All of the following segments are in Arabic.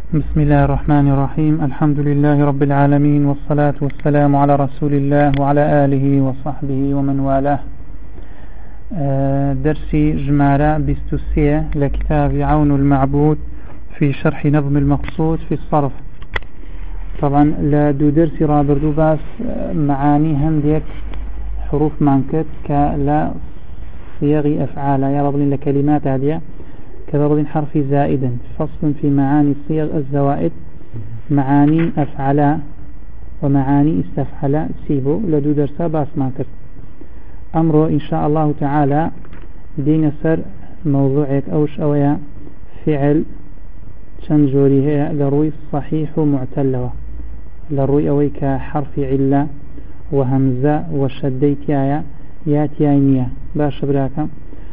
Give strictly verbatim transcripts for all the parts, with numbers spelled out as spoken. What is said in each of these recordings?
بسم الله الرحمن الرحيم. الحمد لله رب العالمين، والصلاة والسلام على رسول الله وعلى آله وصحبه ومن والاه. درسي جمارة بستوسية لكتاب عون المعبود في شرح نظم المقصود في الصرف. طبعا لا دو درسي رابردو باس معاني هنديك حروف مانكت كلا صيغ أفعال يا ربلين لكلمات هذه كضرب حرف زائدا. فصل في معاني الصيغ الزوائد، معاني أفعلا ومعاني استفعلا سيبو لدو درسا باس مانكت. أمره إن شاء الله تعالى دين سر موضوعك أوش أويا فعل شنجوري هي لروي صحيح معتلوة، لروي أوي كحرف علة وهمزة وشديتيايا ياتياينيا باش براكم.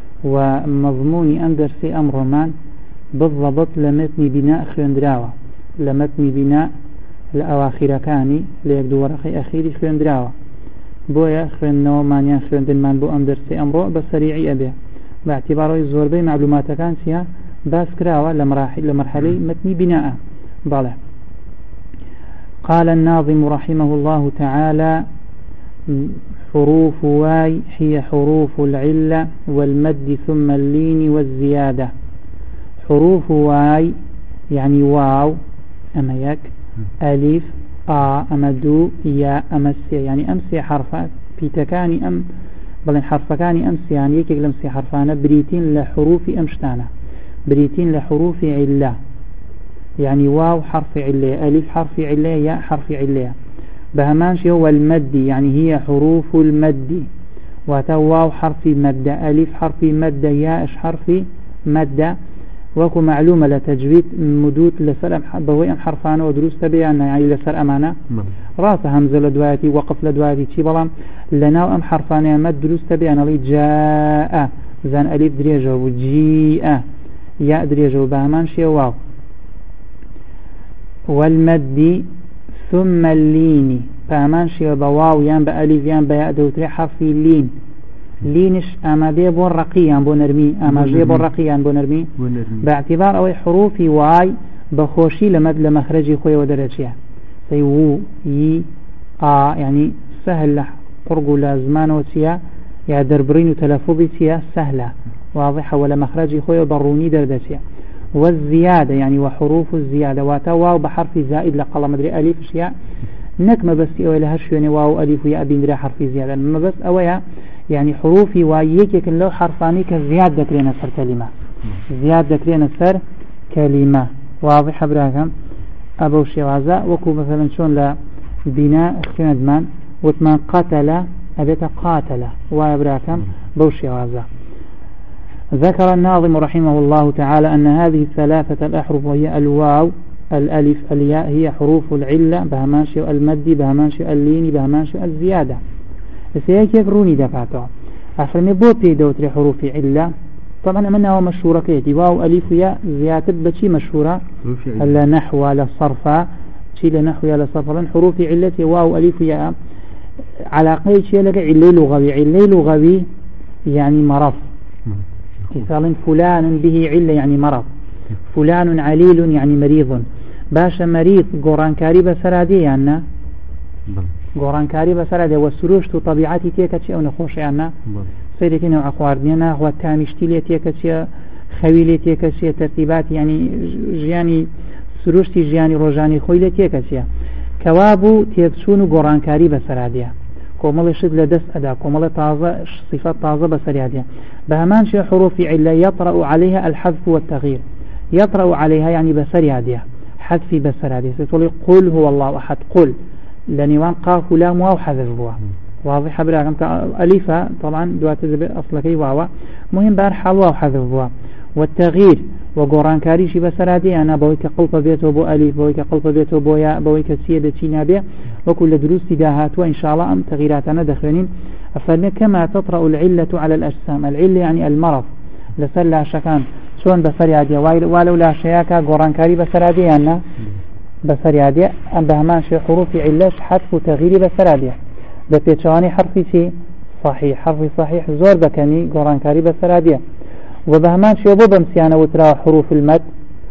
ومضموني أندرسي أمر مان بالضبط لمتني بناء خوندراوة، لمتني بناء الأواخر كاني ليكدو ورقي أخيري خوندراوة بويا خوندنو مانيان خوندن مان بو أندرسي أمره بسريعي أبيه باعتباره الزور بي معلومات كان فيها باس كراوة لمرحلة متني بناء. بالله قال الناظم رحمه الله تعالى: حروف واي هي حروف العلة والمد ثم اللين والزيادة. حروف واي يعني واو أما يك، ألف آ أما دو يا أما سي، يعني أمسي حرفات بيتكاني أم بل حرفكاني أمسي يعني يكيك لمسي حرفانا بريتين لحروف أمشتانا، بريتين لحروف علة، يعني واو حرف علة، ألف حرف علة، يا حرف علة. بهمانش هو المد يعني هي حروف المد، وتواو حرف مد، ألف حرف مد، يا إش حرف مد. وكو معلومة لتجويد مدود لسر بوي أم حرفان ودروس تبعنا يعني لسر أمانة راس همزة لدواتي وقف لدواتي تي بلام لناو أم حرفان مد دروس تبعنا لي جاء زان ألف دريجة وجيء يا دريجة. بهمانش واو والمد ثم اللين فأمانش بواو يان بألف يان بياء دوتري حرف اللين. لينش أما بي بون رقيا بون نرمي، أما جي بون رقيا بون نرمي باعتبار أوي حروف واي بخوشي لمد لمخرجي خوي ودرجيا سي وو يي آ يعني سهل قرقو لازمان وسيا يا دربرين وتلفظي سيا سهلة واضحة ولا مخرجي خوي وضروني دردسيا. والزيادة يعني وحروف الزيادة واتا واو بحرف زائد لقل مدري ألف شيا نكمة بس أوي لهش يعني واو ألف ويا أبين دري حرف زيادة ما بس أويا يعني حروفي وايك يكن لو حرفاني كزيادة كرينا سر كلمة، زيادة كرينا سر كلمة واضحة براكم. أبو شوازا وكو مثلا شون لبناء خندمان وثمان قتل أبيت قاتل وابراكم بو شوازا. ذكر الناظم رحمه الله تعالى أن هذه الثلاثة الأحرف وهي الواو الألف الياء هي حروف العلة بهمانشي المد بهمانشي اللين بهمانشي الزيادة. سيأتي يقروني دفعته أفرمي بو بيدوتري حروف علة. طبعا أمنا هو مشهورة كيتي واو ألف ياء زيادة بشي مشهورة هلا نحو على الصرفة شي لنحو على صرفة حروف علة واو ألف ياء على قيد شيء لك علي لغوي، علي لغوي يعني مرض. مثال فلان به علة يعني مرض، فلان عليل يعني مريض. باش مريض قرانكاري بسرادي يعني قرانكاري بسرادي والسروشت طبيعتي تيكتشي أو نخوش يعني سيدتي نوع أخواردنا هو التامشتيلية تيكتشي خويلية تيكتشي ترتيبات يعني جياني سروشتي جياني روجاني خويلية تيكتشي كوابو تيكتشون قرانكاري بسرادي كومل شد لدس أدا كومل طازة صفات طازة بسرادي. بهمان شيء حروف علة يطرأ عليها الحذف والتغيير، يطرأ عليها يعني بسرادي حذف بسرادي. ستقول قل هو الله أحد، قل لنيوان قاف لام واو حذف بوا واضح براكم ألفا طبعا دوات أصلكي واو مهم بار حال واو حذف بوا. والتغيير وقران كاريشي بسرادي أنا بويك قلب بيته بو ألف بويك قلب بيته بو ياء بويك سيدة تينابي وكل دروس تداهات وإن شاء الله أم تغييراتنا دخلين. أفرنا كما تطرأ العلة على الأجسام، العلة يعني المرض لسر لا شكان شون بسرادي ولو لا شياكا قران كاري بسرادي أنا بسرادي أم بهمان شي حروف علة حذف وتغيير بسرادي بپیچوانی حرفی چی صحیح، حرفی صحیح زور بکنی قرآن کاری بسرادیه. وبهمان شيء بو بمسيانه وترى حروف المد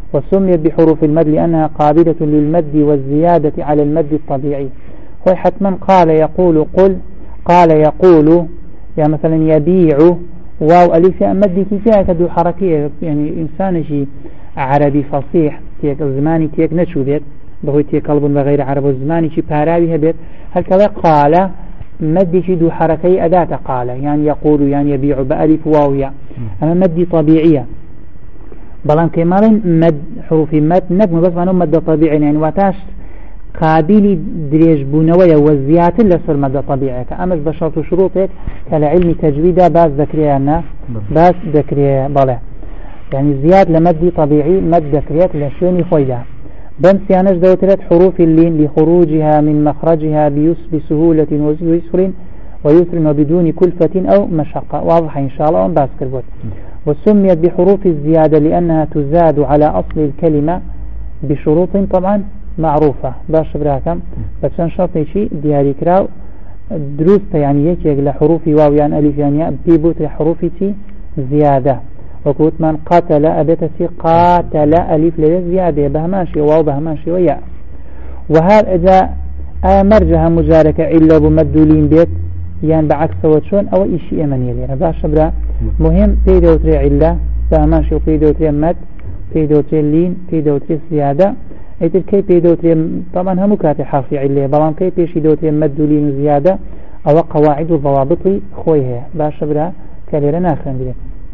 وسميت بحروف المد لأنها قابلة للمد والزيادة على المد الطبيعي. هو حتما قال يقول قل، قال يقول، يعني مثلا يبيع واو ألف يا مد كيفية كدو حركية، يعني إنسان شيء عربي فصيح تيك زماني تيك نشو بيت بهو تيك قلب وغير عرب وزماني شيء باراوي هبيت هالكذا قال مد شيء دو حركية أداة قال، يعني يقول يعني يبيع بألف واو يا، أما مد طبيعية بلان كمالين مد حروف مد نجم بس أنهم مد طبيعي، يعني واتاش قابل دريج بنوية وزيادة لسر مد طبيعي. كأمس بشرط شروطك كالعلم تجويدا باس ذكريانا باس ذكريا بلا، يعني زياد لمد طبيعي مد ذكريات لشوني خويدا بمس يانش دوترت حروف اللين لخروجها من مخرجها بيس بسهولة ويسر ويسر وبدون كلفة أو مشقة. واضح إن شاء الله باس كربوت. وسميت بحروف الزيادة لأنها تزاد على أصل الكلمة بشروط طبعا معروفة. باش براكم بس شرط شيء دياري كراو دروس يعني يكيك لحروف واو يعني ألف يعني ياء بيبوت لحروف زيادة. وقلت من قاتل أبتسي قاتل ألف ليس زيادة بهماشي واو بهماشي وياء. وهذا إذا مرجها مجاركة إلا بمدولين بيت يعني بعكس وشون أو إشي أمني لي. باش برا مهم في دوتري علة بهماشي وفي دوتري مد في دوتري لين في دوتري زيادة. ايتر كي بي دوتري طبعا هم كاتي حرفي عليه بلان كي بيشي دوتري مدولين زيادة أو قواعد الضوابط خويها. باش برا كاليرا ناخر بيه.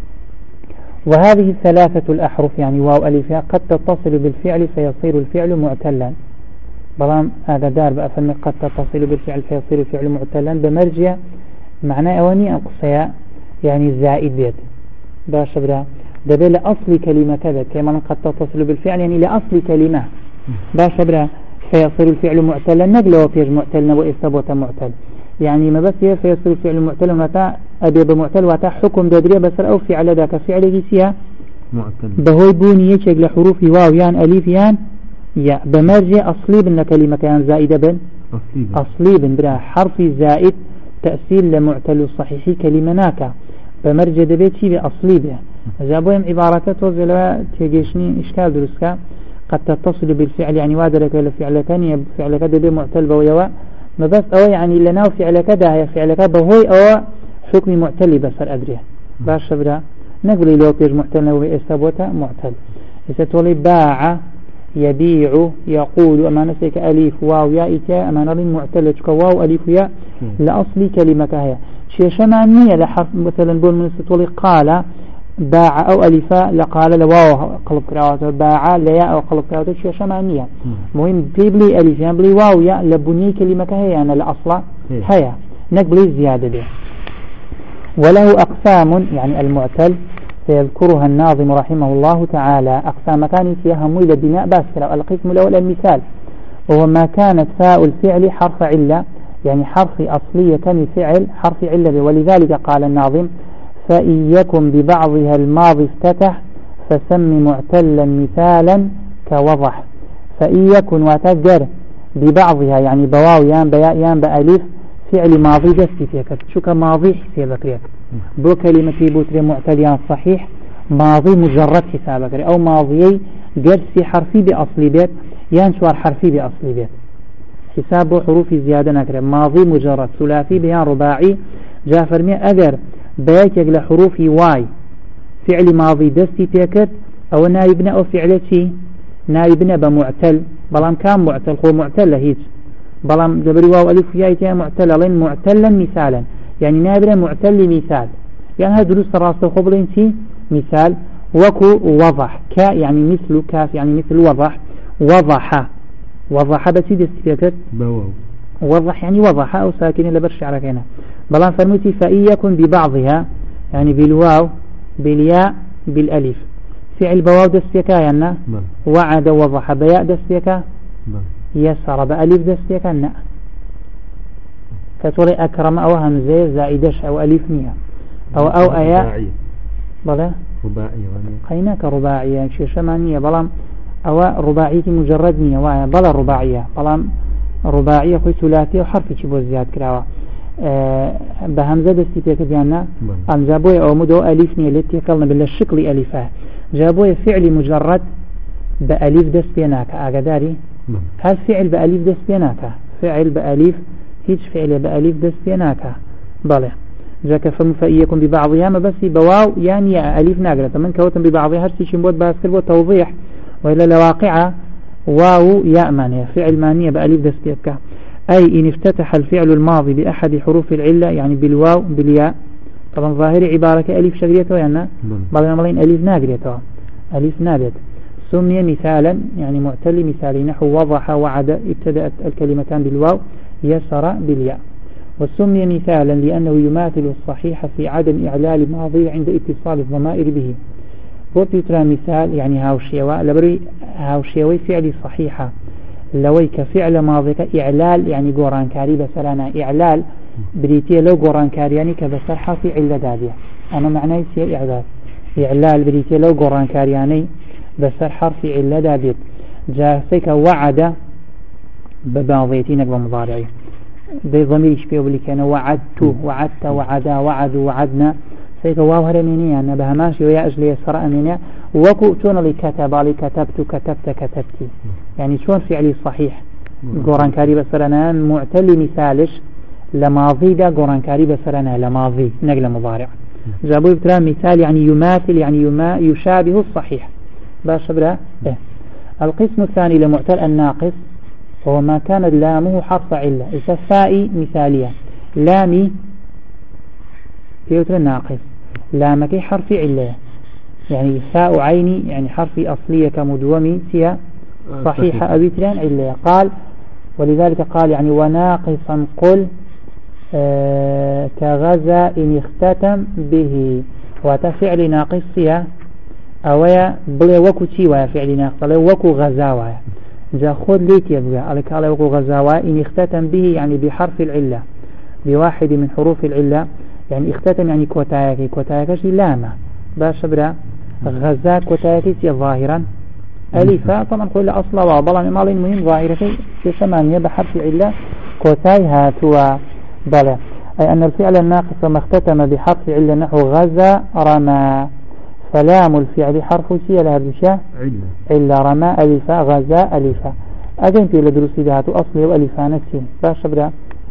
وهذه الثلاثة الأحرف يعني واو ألف قد تتصل بالفعل فيصير الفعل معتلا. بلان هذا دار بأفهم قد تتصل بالفعل فيصير الفعل معتلا بمرجع معناه أواني أقصياء يعني زائد بيت. باش برا دبي لأصل كلمة كذا كما قد تتصل بالفعل يعني لأصل كلمة. باش برا فيصير الفعل معتلا نقله فيج معتلنا وإثبات معتل يعني ما بس هي فيصير الفعل معتل وتا أبي بمعتل وتا حكم دادريا بس أو فعل ذاك فعل جيسيا معتل بهوي بوني يشج لحروف واو يان ألف يان يا بمرجع أصلي بن كلمة كان زائدة بن أصلي بن, أصلي بن برا حرف زائد تأثير لمعتل الصحيح كلمة ناكا بمرجع دبيت شيء أصلي به. جابوهم عبارات توزلا تيجيشني إشكال درسكا قد تتصل بالفعل يعني وادرك الفعل ثانية فعل كذا بمعتل بويوا ما بس أو يعني لنا فعل كذا هي فعل كذا بهوي أو حكم معتل بسر أدريه. باش برا نقول لو بيج معتل وهي استبوته معتل. إذا تولي باع يبيع يقول أما نسيك ألف واو ياء تاء أما نرين معتل واو ألف ياء لأصل كلمة هي شيء شمانية لحرف مثلا بول من تولي قال باع أو ألفا لقال لواو قلب قراءته باع لياء أو قلب قراءته شيء شمانية مهم بيبلي ألف يبلي واو ياء لبني كلمة هي أنا الأصل هي نقبل زيادة به. وله أقسام يعني المعتل سيذكرها الناظم رحمه الله تعالى. أقسام كان فيها ميل بناء باسكرة. القسم الأول المثال وهو ما كانت فاء الفعل حرف علة يعني حرف أصلية كمفعل حرف علة. ولذلك قال الناظم فإن يكن ببعضها الماضي افتتح فسم معتلا مثالا كوضح. فإن يكن وتجر ببعضها يعني بواو يان بياء يان بألف فعل ماضي دستي فيك شو كماضي حسابك بو كلمة بوتري معتل صحيح ماضي مجرد حسابك أو ماضي جرسي حرفي بأصل بيت يان شوار حرفي بأصل بيت حساب حروف زيادة نكره ماضي مجرد ثلاثي بيان رباعي جاء فرمي أجر بيك يقل حروف واي فعل ماضي دستي فيك أو نايبنا أو فعلتي نايبنا بمعتل بلام كان معتل هو معتل هيج بلام جبري واو ألف يايتها معتل معتلا مثالا يعني نابرا معتل مثال يعني هذا دروس الراسة خبرين تي مثال وكو وضح كا يعني مثل كاف يعني مثل وضح وضح وضح بسيد استفيكت وضح يعني وضح أو ساكن لبرش على كينا بلان فرمتي فإن يكن ببعضها يعني بالواو بالياء بالألف فعل بواو دستيكا يعني وعد وضح بياء دستيكا يسر بألف دستيكا نا كتولي أكرم أو همزة زائدش أو ألف مية أو أو أياء بلا رباعية قيناك رباعية شيء شمانية بلام أو رباعية مجرد مية وايا بلا رباعية بلام رباعية خوي ثلاثية وحرف شبه زياد كراوة أه بهمزة دستي تيك بيانا أم جابوه أو مدو ألف مية لتي قلنا بالله الشكل ألفاه جابوه فعل مجرد بأليف دس بيناك أقداري هل فعل بأليف دس بيناك فعل بأليف هيج فعل بأليف دس بيناك بله جاك فمفئيكم ببعضها ما بس بواو يعني أليف ناقرة من كوتم ببعضها هرسي شنبوت باسكر بو توضيح وإلا لواقعة واو ياء مانية فعل مانية بأليف دس بيبك أي إن افتتح الفعل الماضي بأحد حروف العلة يعني بالواو بالياء طبعا ظاهر عبارة أليف شجريته يعني بعضنا مالين أليف ناقريته أليف نابت سمي مثالا يعني معتل مثالي نحو وضح وعد ابتدأت الكلمتان بالواو يسر بالياء وسمي مثالا لأنه يماثل الصحيح في عدم إعلال ماضي عند اتصال الضمائر به وبيترى مثال يعني هاوشيوا لبري هاوشيوي فعل صحيحة لوي كفعل ماضي إعلال يعني قران كاري بسرنا إعلال بريتيا لو قران كاري يعني كبسر حرف علة دادية أما معناه سي إعلال إعلال بريتيا لو قران كاري يعني بسر حرف علة دادية جاسك وعد ببعضيتينك بمضارعي بضميرش بيه بلي كان وعدت وعدت وعدا وعدوا وعدنا سيك واو هرمينيا أنا بهماشي ويا أجلي يسر أمينيا وكو تون لي كتب لي كتبت كتبت كتبتي يعني شون فعلي صحيح قران كاري بسرنا معتل مثالش لماضي دا قران كاري بسرنا لماضي نقل مضارع جابوا بترى مثال يعني يماثل يعني يما يشابه الصحيح باش برا إيه. القسم الثاني لمعتل الناقص هو ما كان لامه حرف علة إذا فائي مثالية لامي بيوتر ناقص لامك حرف علة يعني فاء عيني يعني حرف أصلية كمدومي سيا صحيحة أبيتران علة قال ولذلك قال يعني وناقصا قل آه كغزا إن اختتم به وتفعل ناقص سيا أويا بلي وكو تيوى فعل ناقص وكو غزاوى جا خود ليت يبقى عليك على وقو غزاوى إن اختتم به يعني بحرف العلة بواحد من حروف العلة يعني اختتم يعني كوتايكي كوتايكي لامة باش برا غزا كوتايكي ظاهرا أليفا طبعا قول أصلا وبلا مالين مهم ظاهرة في ثمانية بحرف العلة كوتاي هاتوا بلا أي أن الفعل الناقص ما اختتم بحرف العلة نحو غزا رمى فلام الفعل حرف سي لها بشاء إلا رمى ألفا غزا ألفا أجن في لدروسي ذات أصلي وألفا نفسي باش برا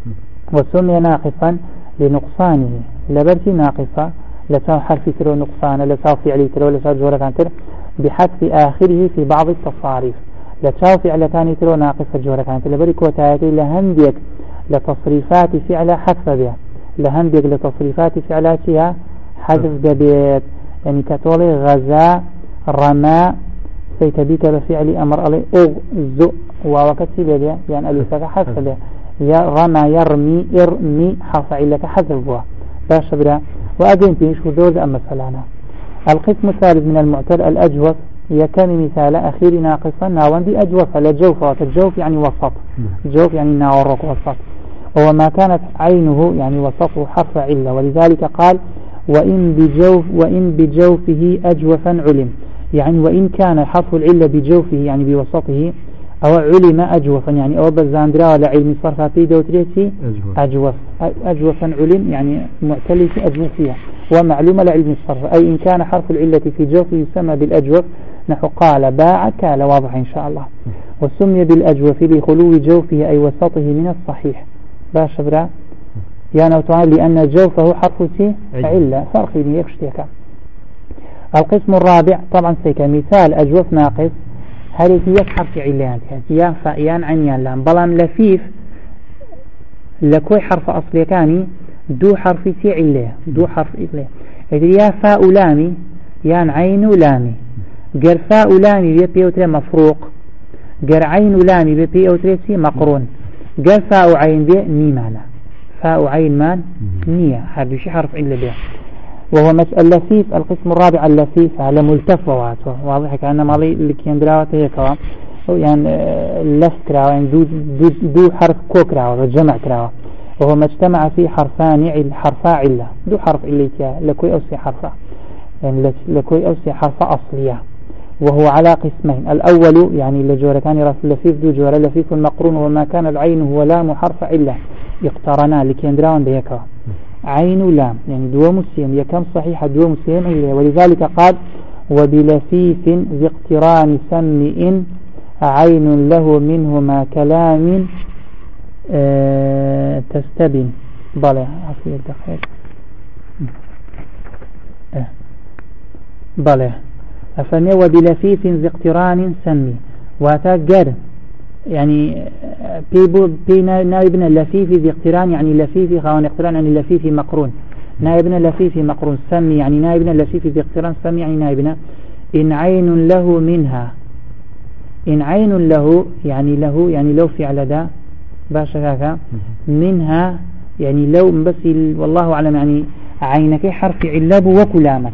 وسمي ناقصا لنقصانه لبرتي ناقصة لسان حرف ترو نقصان لسان فعلي ترو لسان جورة كان ترو بحذف آخره في بعض التصاريف لسان فعل كان ترو ناقصة جورة كان ترو لبري كوتايتي لهنديك لتصريفات فعل حذف بها لهنديك لتصريفات فعلاتها حذف ببيت يعني كتولي غزا رمى سيتبيك بفعل أمر علي أغزو ووكتي بها يعني أليسك حذف بها يا رمى يرمي ارمي حرف علك حذف بها باش برا وأجن فيش ودوز أما سلانا. القسم الثالث من المعتل الأجوف يكن مثال أخير ناقصا ناوان دي أجوف لجوف الجوف يعني وسط جوف يعني ناورق وسط وهو ما كانت عينه يعني وسطه حرف علة ولذلك قال وإن بجوف وإن بجوفه أجوفا علم يعني وإن كان حرف العلة بجوفه يعني بوسطه أو علم أجوفا يعني أو بزاندرا ولا علم صرفا في دوتريتي أجوف أجوفا علم يعني معتل في أجوفية ومعلومة لعلم الصرف أي إن كان حرف العلة في جوفه يسمى بالأجوف نحو قال باع كال واضح إن شاء الله وسمي بالأجوف لخلو جوفه أي وسطه من الصحيح باش برا يعني تعالى لأن جوفه حرف سي علة فرق بين يكشتيك. القسم الرابع طبعا سيك مثال أجوف ناقص هل هي حرف علة يا فأيان عنيان لام بلام لفيف لكوي حرف أصلي كاني دو حرف سي علة دو حرف علة يا فاء لامي يان عين لامي جر فاء لامي بيوتري مفروق جر عين لامي بيوتري سي مقرون جر فاء عين بي ميمانا فاء عين مان نية هذا شيء حرف علة به وهو مسألة لفيف. القسم الرابع اللفيف على ملتف وواته واضح كأن مالي اللي كيندراوته هيك يعني لف كراوة يعني دو, دو, دو حرف كو كراوة جمع كراوة وهو ما اجتمع فيه حرفان حرفا علة دو حرف علة لكوي أوسي حرفا يعني لكوي أوسي حرفا أصلية وهو على قسمين. الأول يعني لجورة كان راس لفيف دو جورة لفيف المقرون وما كان العين هو لام حرف علة اقترنا لكيندراون بيكا عين لام يعني دو مسيم يكم صحيح دو مسيم ولذلك قال وبلفيف ذي اقتران سم إن عين له منهما كلام أه تستبن بلى عفوا دقيق أه. بلى أفرمي وبلفيف ذي اقتران سمي واتقر يعني بيبو بي نائبنا لفيف ذي اقتران يعني لفيف خوان اقتران يعني لفيف مقرون نائبنا لفيف مقرون سمي يعني نائبنا لفيف ذي اقتران سمي يعني نائبنا إن عين له منها إن عين له يعني له يعني لو فعل دا باشا منها يعني لو بس والله أعلم يعني عينك حرف علاب وكلامك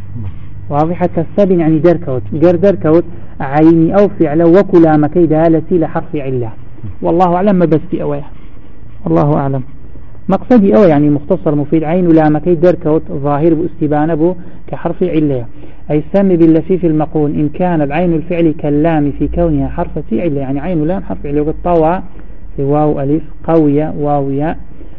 واضح حتى السبن يعني دركوت جر دركوت عيني أو فعل وكلامك دالتي لحرف علة والله أعلم ما بس في أويه والله أعلم مقصدي أو يعني مختصر مفيد عين لامك دركوت ظاهر باستبانه بو كحرف علة أي سمي باللفيف المقرون إن كان العين الفعل كاللام في كونها حرف علة يعني عين لام حرف علة طوى واو ألف قوية واو ياء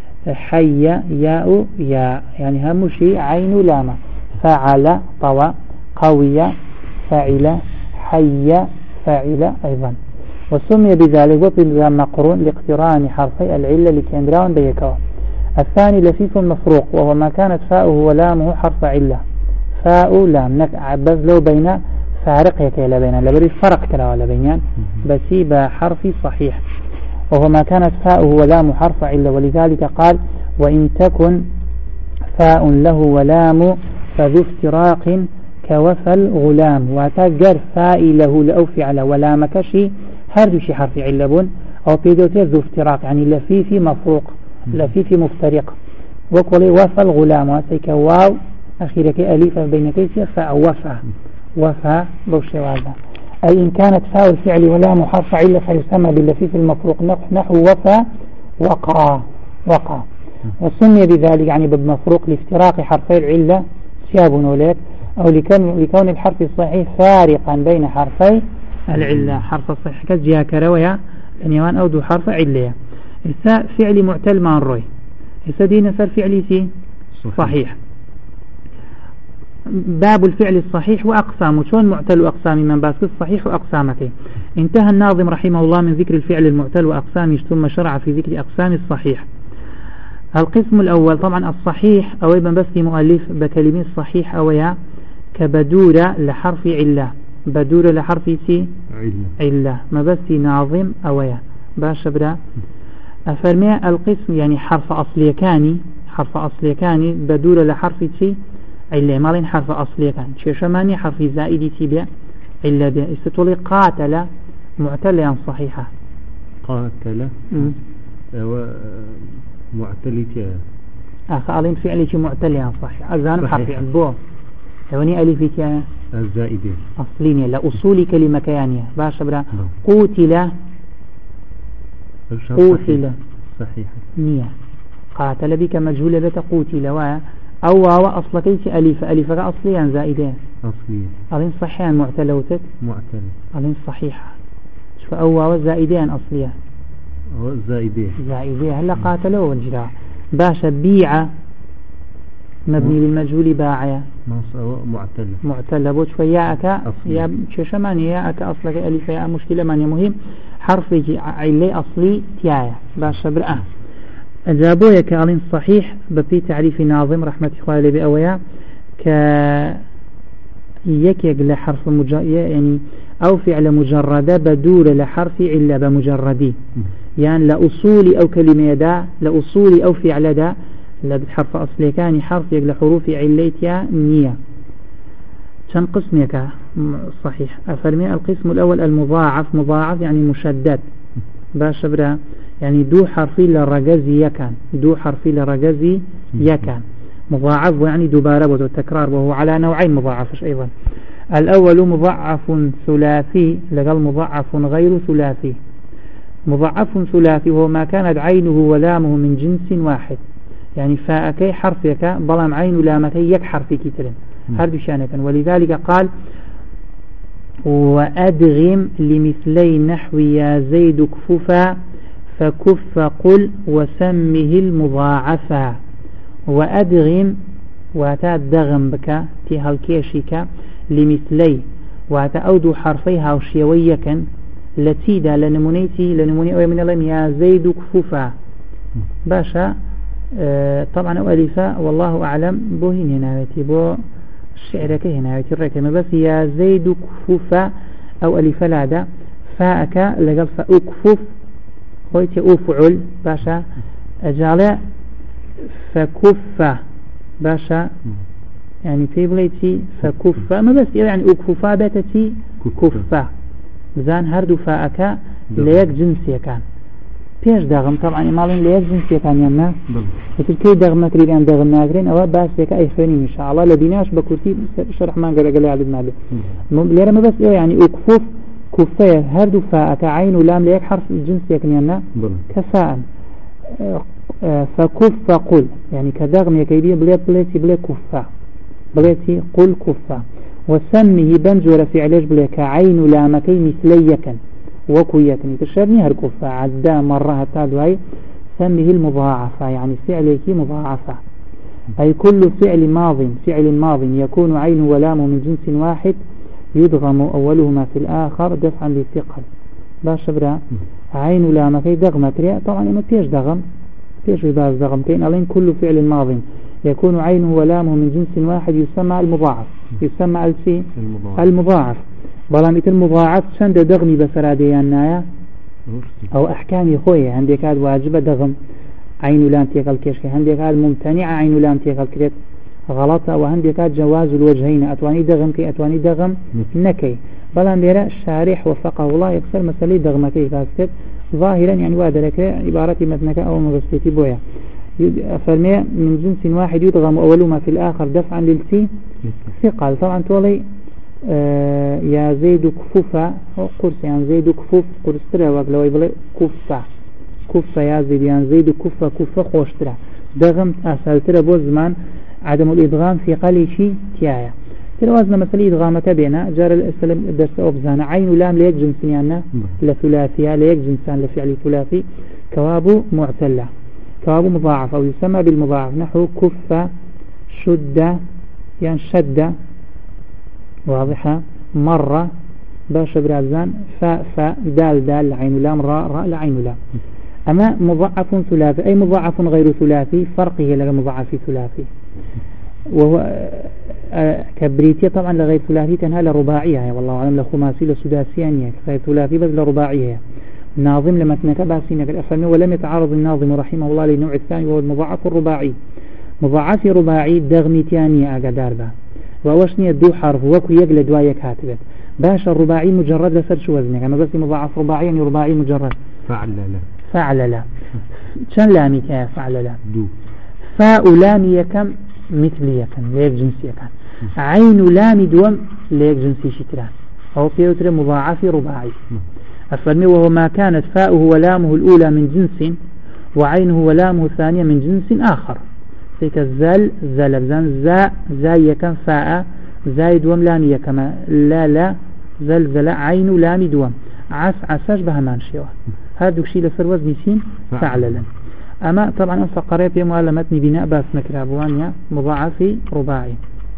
حي ياء ياء يعني هم شيء عين لام فعل طوى قوية فعل حي فعل أيضا وسمي بذلك وطل مقرون لاقتران حرفي العلة لكندراون بيكوا. الثاني لفيف مفروق وهو ما كانت فاؤه ولامه حرف علة فاء لام بس لو بين فارق يكيلا بين لبري فرق كلا ولا بينان بسيب حرفي صحيح وهو ما كانت فاؤه ولام حرف علة ولذلك قال وإن تكن فاء له ولام فذو افتراق كوفى الغلام وتجر فاء له لأو فعل ولام كشي هردوشي حرف علبون أو بيدوتير ذو افتراق يعني لفيف مفروق لفيف مفترق وقولي وفى الغلام واسيك واو أخيرك أليف بين كيسير فاء وفى وفى بوشي هذا أي إن كانت فاء الفعل ولام حرف علة فيسمى باللفيف المفروق نحو وفى وقع وقع وسمي بذلك يعني بالمفروق لافتراق حرفي العلة سياب وليك أو لكون, لكون الحرف الصحيح فارقا بين حرفي العلة حرف الصحيح كجيها كروية لنيوان أو دو حرف علية إسا فعل معتل ما نروي إسا دينا سر فعلي سي صحيح باب الفعل الصحيح وأقسامه شون معتل وأقسام من باسك الصحيح وأقسامك. انتهى الناظم رحمه الله من ذكر الفعل المعتل وأقسامه ثم شرع في ذكر أقسام الصحيح. القسم الأول طبعا الصحيح أو ابن بس مؤلف بكلمة الصحيح أويا كبدورة لحرف علة بدورة لحرف سي علة ما بس ناظم أويا باش برا أفرمي القسم يعني حرف أصلي كاني حرف أصلي كاني بدورة لحرف سي علة مالين حرف أصلي كان شو شماني حرف زائد تبع علة بها استطولي قاتل معتلة صحيحة قاتل معتلة أخالين فعلي معتلة صحيح أزان حرف عبوه ثواني ألفي الزائدة أصلين لا أصول كلمة كيانية باش برا قوتل قوتل صحيح نية قاتل بك مجهولة بك قوتل و أو واو أصل كيس ألف ألف أصليا زائدين أصليا ألين صحيحا معتلوتك معتل ألين صحيحة شوف أو واو زائدين أصليا أو زائدين زائدين هلا قاتلوا والجراع باش بيع مبني للمجهول باعية معتل معتل بوش فياك يا ششمان ياك أصلك ألف يا مشكلة ماني مهم حرف علي أصلي تيايا باش برأه أجابويا كألين صحيح بفي تعريف ناظم رحمة إخوالي بأويا ك يكيق لحرف مجرد يعني أو فعل مجردة بدور لحرف علة بمجردي يعني لأصول أو كلمة يدا لأصول أو فعل دا لا بحرف أصلي كان حرف يقل حروف عليتها نية كم قسمك صحيح أفرمي القسم الأول المضاعف مضاعف يعني مشدد باش برا يعني دو حرفي للرجزي يكان دو حرفي للرجزي يكان مضاعف يعني دوباره وتكرار وهو على نوعين مضاعف أيضا. الأول مضاعف ثلاثي لقال مضاعف غير ثلاثي. مضاعف ثلاثي هو ما كانت عينه ولامه من جنس واحد يعني فاكي حرفك ظلم عين لامتي يك حرفي كترين هردو شانك ولذلك قال وأدغم لمثلي نحو يا زيد كففا فكف قل وسمه المضاعفا وأدغم واتاد دغم بك تهالكيشك لمثلي واتە ئەو دوو حرفەی هاوشێوەی یەکەن لە چیدا لە نمونەیەکی لە نمونەی ئەوەی منەڵێم یا زەید و کوفا باشە اه طبعا ئەو ئەلیفە والله أعلم بۆ هین هێناوێتی بۆ شعرەکە هێناوێتی ڕێکەمە بەس یا زەید و کوفا ئەو ئەلیفە لادا فاءەکە لەگەڵ فەئوکفوف خۆیتێ ئوفعل باشە ئەجاڵێ فەکوفە باشە يعني في بليتي فكفة ما بس يعني أكففا بيتتي كفة بزان هردو فاءك ليك جنسية كان بيش داغم طبعا مالين ليك جنسية كان يمنا مثل كي داغم نكرين داغم ناكرين أو باسيك أي خيرين إن شاء الله لبيناش بكرتي شرح ما قال قال عدد مالي ليرا ما بس يعني أكفف كفة هردو فاءك عين ولام ليك حرف الجنسية كان يمنا كفاء فكف قل يعني كداغم يكيدين بليت بليتي بليت كفة بليتي قل كفة وسمه بنجور في علاج بليك عين لامكي مثليكا وكويكني تشابني هالكفة عدا مرة تادواي سمه المضاعفة يعني فعلك مضاعفة أي كل فعل ماض فعل ماض يكون عين ولام من جنس واحد يدغم أولهما في الآخر دفعا للثقل باش برا عين لامكي دغمة طبعا ما فيش دغم فيش باز دغم كين ألين كل فعل ماض يكون عينه ولامه من جنس واحد يسمى المضاعف يسمى الفي المضاعف بلاميت المضاعف شند دغمي بسراديان نايا أو أحكام خوية عندك هذا واجب دغم عين لام تيقل كشكي عندك هذا ممتنع عين لام تيقل كريت غلطة وعندك هذا جواز الوجهين أتواني دغم كي أتواني دغم نكي بلام بيرا الشارح وفقه الله يكسر مسألة دغمكي فاسكت ظاهرا يعني وادرك عبارة متنك أو مغسطي بويا فرمي من جنس واحد يدغم أولهما في الآخر دفعا للسي ثقل طبعا تولي آه يا زيد كفوفا قرص يعني زيد كفوف قرصترا وقلوا يبلي كفة كفة يا زيد يعني زيد كفة كفة خوشترا دغم أسالترا بو زمان عدم الإدغام في قلي شي تيايا تلوازنا مثلا إدغامة بينا جار الأسلام درس أبزانا عين لام ليك جنسيانا لثلاثية ليك جنسان لفعل ثلاثي كواب معتلة كواب مضاعف أو يسمى بالمضاعف نحو كفة شدة يعني شدة واضحة مرة باش برازان فاء فاء دال دال عين لام راء راء لعين لام أما مضاعف ثلاثي أي مضاعف غير ثلاثي فرقه لغير مضاعف ثلاثي وهو كبريتية طبعا لغير ثلاثي تنها لرباعية والله أعلم لخماسي لسداسيانية غير ثلاثي بس لرباعية ناظم لما تنكباسي نقل أفهمه ولم يتعارض الناظم رحمه الله للنوع الثاني وهو المضاعف الرباعي مضاعف رباعي دغميتياني أقدار به وأوشني دو حرف وكو يقل دوايك هاتبت باش الرباعي مجرد لسر شو وزنك أما بس مضاعف رباعي يعني رباعي مجرد فعل لا فعل لا شن لامي كيف فعل لا دو فاء لامي كم مثلي كم ليك جنسي كم عين لامي دوم ليك جنسي شتران أو بيوتر مضاعف رباعي أفرمي وهو ما كانت فاؤه ولامه الأولى من جنس وعينه ولامه الثانية من جنس آخر سيك الزل زل بزان زا زاي كم فاء زاي دوم لامي كما لا لا زل زل عين لامي دوم عس عساش بهمان شيوه هذا شيء لسر وزن سين فعللا أما طبعا أنسى قريب يمعلمتني بناء باس مكرابوانيا مضاعف رباعي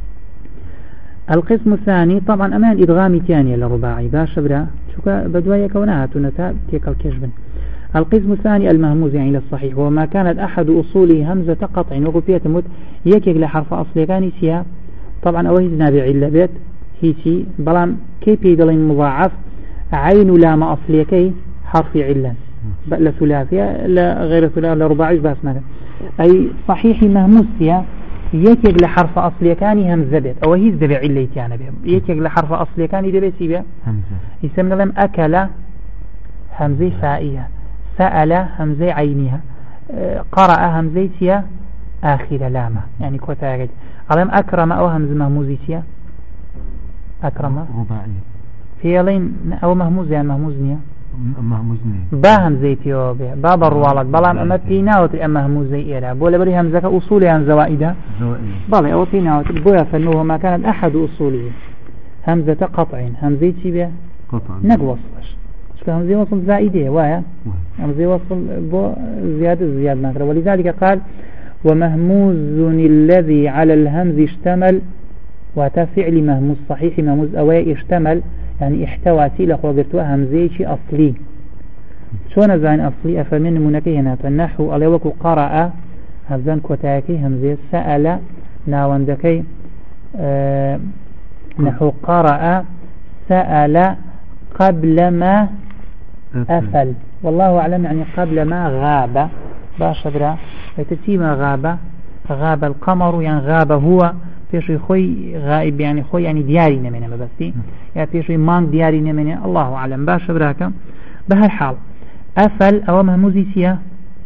القسم الثاني طبعا أمان إدغامي تانية لرباعي باش برا شوكا بدوايا كونها تنتا تيك الكشبن القسم الثاني المهموز يعني للصحيح وما كانت أحد أصوله همزة قطع وقفية تموت يكيك لحرف أصلي كان سيا طبعا أوهي نابع إلا بيت هيتي بلام كي بيدلين مضاعف عين لام أصلي كي حرف علا لا ثلاثية لا غير ثلاثية لا رباعي باس مثلا أي صحيح مهموز سيا يكيك لحرف أصلي كان همزة بيت أو هي زبع إلا يتيانا بيت يكيك لحرف أصلي كان يدبي سيبيا يسمى لهم أكل همزة فائية سأل همزة عينها قرأ همزة سيا آخر لامة يعني كوتا يجد علم أكرم أو همزة مهموزي سيا أكرم رباعية في لين أو مهموز يعني مهموز نيا مهموزني با همزة تيوبي باب الروالات بلام أما تيناوت أما هموزة إيرا بولا بري همزة أصولي عن زوائدها بلى أو تيناوت بولا فإنه ما كانت أحد أصوله همزة قطع همزة تيبي قطع نقوصلش همزة وصل زائدة وايا همزة وصل بو زيادة زيادة ناكرة ولذلك قال ومهموز الذي على الهمز اشتمل واتا فعل مهموز صحيح مهموز أوي اشتمل يعني احتوى لخوا قرتوا همزة أصلي شون زين أصلي أفرمين منكي هنا النحو على وكو قرأ هزان كوتاكي همزة سأل ناوندكي آه نحو قرأ سأل قبل ما أفل والله أعلم يعني قبل ما غاب باش برا تتيما غاب غاب القمر يعني غاب هو بيشوي خوي غائب يعني خوي يعني دياري نمنه ببستي يعني بيشوي مان دياري نمنه الله أعلم باش براك بهالحال أفل أو مهموزي سيا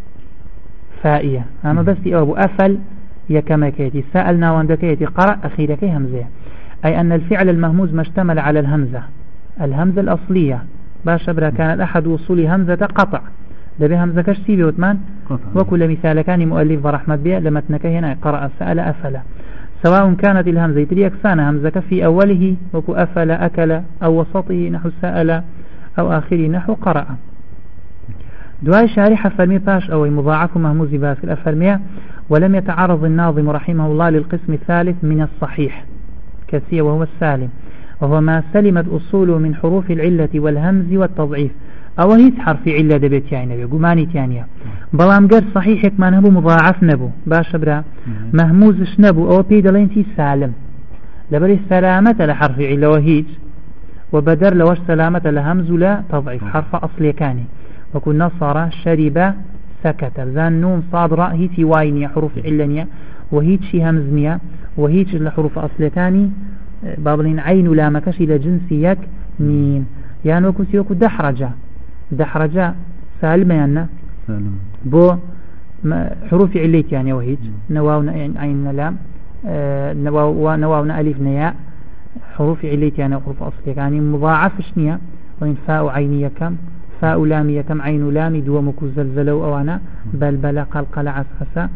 فائية أما بستي أو أفل يكما كيتي سألنا وندكيتي قرأ أخيركي همزة أي أن الفعل المهموز ما اشتمل على الهمزة الهمزة الأصلية باش برا كان أحد وصول همزة قطع دبي همزة كشتي بيوتمان وكل مثال كان مؤلف برحمة بيه لما تنكه هنا قرأ سأل أفل سواء كانت الهمزة يتريك سانة همزة في أوله وكو أفل أكل أو وسطه نحو سأل أو آخره نحو قرأ دواء شارح فرمي باش أو مضاعف مهموز باس الأفرمية ولم يتعرض الناظم رحمه الله للقسم الثالث من الصحيح كسي وهو السالم وهو ما سلمت أصوله من حروف العلة والهمز والتضعيف أو هيت حرف علة دبيت يعني نبي قماني تانية بلام قر صحيحك ما نبو مضاعف نبو باش برا مهموزش نبو أو بيدلينتي سالم لبري سلامة لحرف علة وهيت وبدر لوش سلامة لهمز لا تضعيف حرف أصلي كاني وكن نصر شرب سكت زان نون صاد راء هيتي واينية حروف علنية وهيت شي همزنية وهيت الحروف أصلي كاني بابلين عين لا مكش إلى جنسيك مين يعني وكو سيوكو دحرجة دحرجة سالمة يعني سالم بو حروف عليك يعني وهيت نواونا عين لام آه نواونا ألف نياء حروف عليك يعني حروف أصلي يعني مضاعف شنية وإن فاء عينية كم فاء لامية كم عين لامي دومكو زلزلو أوانا بلبل قلقل عسحسا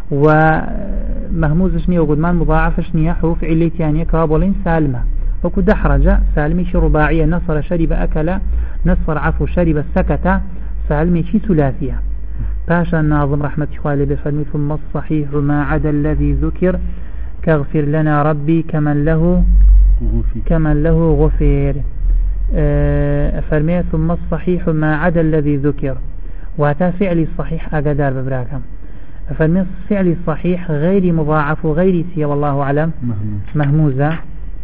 ومهموز شنية وقدمان مضاعف شنية حروف عليك يعني كابولين سالمة وكو دحرجة سالمي رباعية نصر شرب أكل نصر عفو شرب سكت سالمي شي ثلاثية باشا الناظم رحمة خوالي بفرمي ثم الصحيح ما عدا الذي ذكر كاغفر لنا ربي كمن له كمن له غفير فرمي ثم الصحيح ما عدا الذي ذكر واتا فعل الصحيح أقدار ببراكم فرمي فعل الصحيح غير مضاعف وغير سي والله أعلم مهموزة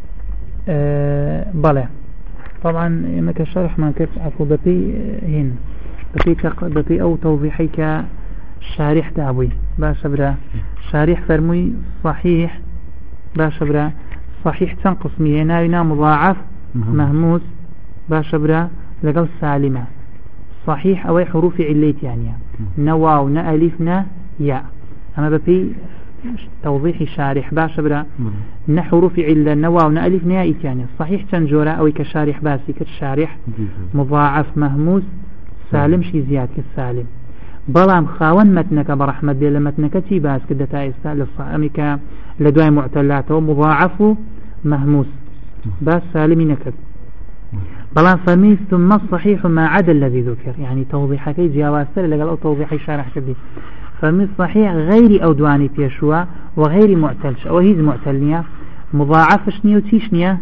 أه بلى طبعا ما كشرح ما كيف عفو بطي هن بطي بطي أو توضيحي كشارح دعوي باش برا شارح فرمي صحيح باش برا صحيح تنقسمي هنا مضاعف مهموز باش برا لقل سالمة صحيح أو حروف عليت يعني نواو نألفنا يا أما بطي توضيح شارح باش برا نحروف علة نواو نألف نيائي يعني صحيح تنجورا أو كشارح باسي كشارح مضاعف مهموز سالم شي زياد كالسالم بلام خاون متنك برحمة بي لمتنك تي باس كدتا إستا للصامك لدواء معتلاته مضاعف مهموز باس سالمي نكد بلام فرمي ثم الصحيح ما عدا الذي ذكر يعني توضيحك جاوازتر لقال أو توضيحي شارح كدي فرمي الصحيح غير أو دواني بيشوا وغير معتلش أو هيز معتلنية مضاعف شنية وتيشنية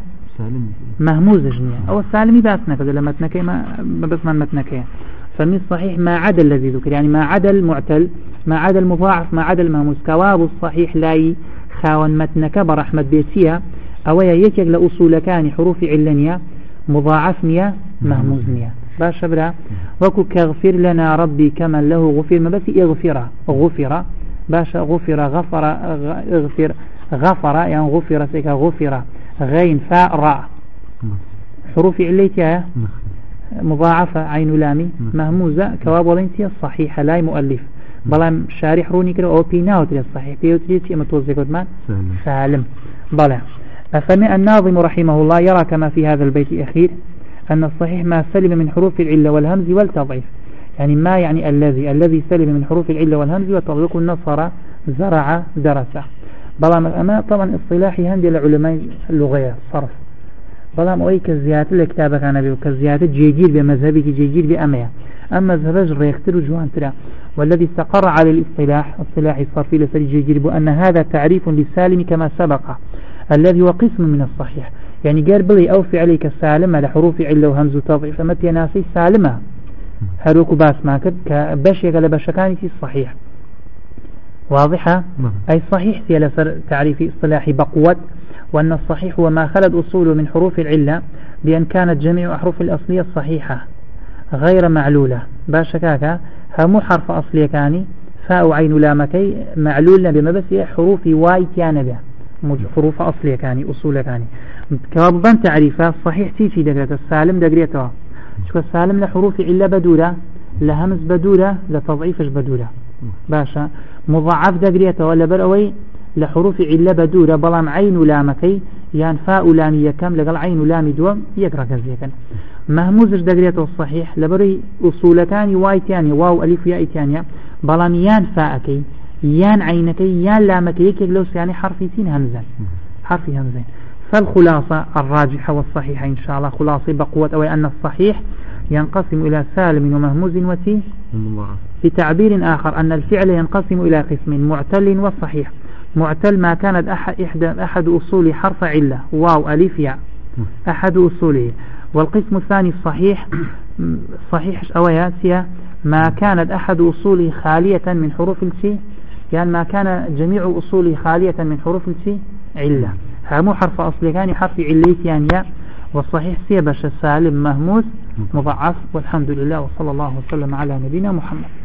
مهموز شنية أو السالمي باسنا كذا لما تنكي ما بس ما متنكي فرمي الصحيح ما عدا الذي ذكر يعني ما عدا المعتل ما عدا المضاعف ما عدا المهموز كواب الصحيح لاي خاون متنك برحمة بيتيا أو يكيك لأصول كان حروف علنية مضاعفنية مهموزنية باش برا وكو كغفر لنا ربي كمن له غفر ما بس اغفر غفر باش غفر غفر اغفر غفر يعني غفر سيكا غفر غين فاء راء حروف عليتها مضاعفة عين لامي مهموزة كواب ولينتي الصحيحة لا مؤلف بلا شارح روني كده او بيناو تري الصحيح بيوتري اما توزيك ودمان سالم بلا فمن الناظم رحمه الله يرى كما في هذا البيت الأخير أن الصحيح ما سلم من حروف العلة والهمز والتضعيف يعني ما يعني الذي الذي سلم من حروف العلة والهمز والتضعيف نصر زرع درس بلا أما طبعا اصطلاحي هندي العلماء اللغة صرف بلا ما أي كزيادة الكتابة كان بيه كزيادة جيجير بمذهبك جيجير بأمية أما ذهبج ريختر جوان ترى والذي استقر على الاصطلاح الصلاح الصرفي لسري جيجير بأن هذا تعريف للسالم كما سبق الذي هو قسم من الصحيح. يعني قال بلي أو فعليك سالمة لحروف علة وهمز وتضعيف فما بيناسي سالمة هروك باس ماكد كبش يقل بشكاني الصحيح واضحة. أي صحيح سيلسر تعريف اصطلاحي بقوة، وأن الصحيح هو ما خلد أصوله من حروف العلة بأن كانت جميع أحرف الأصلية الصحيحة غير معلولة. باشكاكا همو حرف أصلي كاني فاء عين لامكي معلولنا بما بس حروف واي كان به حروف أصلية كاني أصول كاني كوابان تعريفها الصحيح تيجي دقرة السالم دقريتها شو السالم لحروف علة بدولة لهمز بدولة لتضعيفش بدولة باشا مضاعف دقريتها ولا بروي لحروف علة بدولة بلام عين لامكي يعني فاء لامية كم لقل عين لام دوم يقرأ كذلك مهموزش دقريته الصحيح لبري أصول كاني واي تاني واو ألف ياء تانية بلام يان فاءكي يان عينكي يان لامكي يكيك لوس يعني حرفين همزة حرفي همزين. فالخلاصة الراجحة والصحيحة إن شاء الله خلاصة بقوة أو أن الصحيح ينقسم إلى سالم ومهموز وتي في تعبير آخر أن الفعل ينقسم إلى قسم معتل والصحيح. معتل ما كانت أحد, أحد أصول حرف علة واو ألف ياء أحد أصوله. والقسم الثاني الصحيح صحيح أوياتيا ما كانت أحد أصوله خالية من حروف الشي يعني ما كان جميع أصوله خالية من حروف الشي علة مو حرف أصلي كان حرف عليت يعني ياء. والصحيح سيبش السالم مهموس مضعف. والحمد لله وصلى الله وسلم على نبينا محمد.